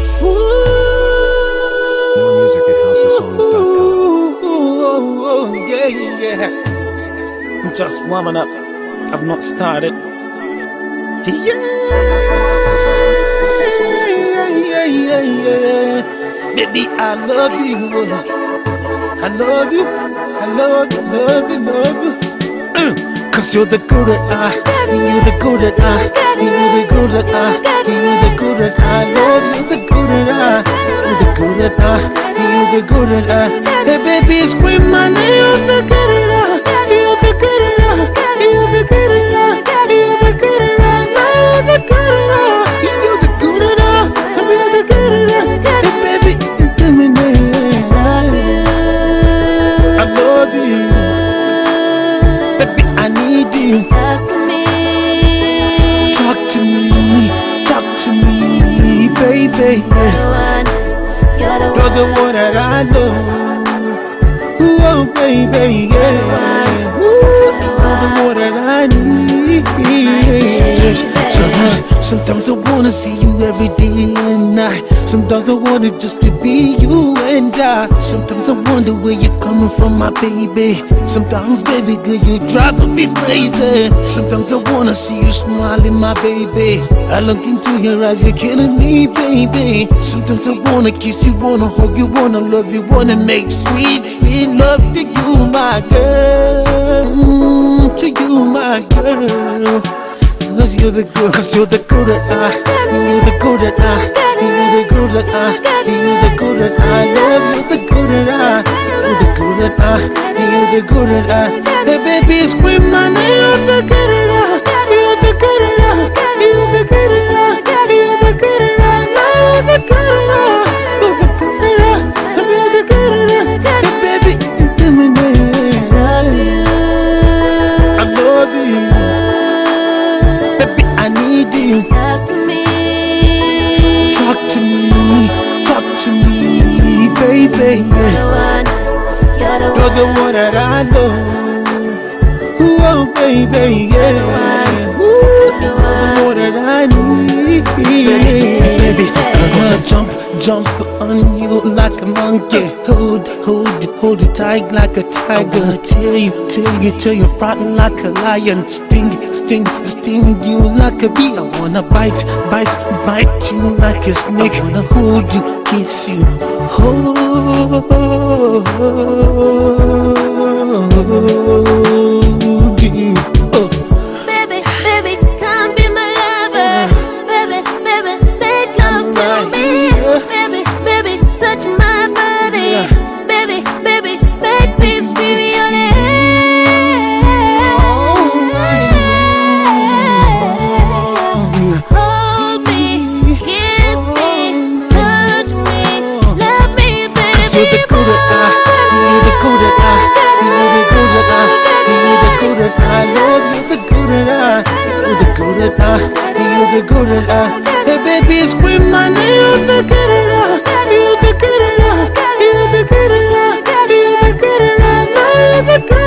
More music at housesongs.com. Yeah. I'm just warming up. I've not started. Yeah. Baby, I love you. I love you. I love you, love you, love you. Cause you're the girl that you're the girl that you're the girl that you're the girl that I love you, the girl that you're the girl that you're the girl that hey baby, scream my name, you're the girl that you're the girl that you're the girl that you're the girl that you're the girl that you're the girl that you're the girl that hey baby, tell me now, I love you. Baby, I need you. Talk to me. Talk to me. Talk to me, baby. You're the one that I love. Oh, baby, yeah. You're the one that I need. Sometimes I wanna see you every day and night. Sometimes I want it just to be you and I. Sometimes I wonder where you're coming from, my baby. Sometimes, baby girl, you're driving me crazy. Sometimes I wanna see you smiling, my baby. I look into your eyes, you're killing me, baby. Sometimes I wanna kiss you, wanna hug you, wanna love you, wanna make sweet, sweet love to you, my girl. To you, my girl. Cause you're the girl, you're the girl that you're the girl that you're the girl that you're the girl that I love, you're the girl that you're the girl that you're the girl that hey baby, scream my name, you're the girl that you're the girl that you're the girl that you're the girl that you're the girl that you're the girl that hey baby, tell me now, I love you. Baby, I need you. Talk to me. Talk to me. Talk to me, baby. You're the one that I love. Oh, baby, yeah. You're the one that I need. Baby, I'm gonna jump on you like a monkey. Hold it tight like a tiger. Tear you front like a lion. Sting you like a bee. I wanna bite you like a snake. I wanna hold you, kiss you, hold you. Baby, come be my lover. Baby, make love to me. Baby, touch my body. Baby, make me sweet on it. Hold me, kiss me, touch me, love me, baby. You're the girl that you're the girl that you're the girl that you're the girl that I love, you're the girl that you're the girl that you're the girl that hey baby, scream my name, you're the girl that you're the girl that you're the girl that you're the girl that you're the girl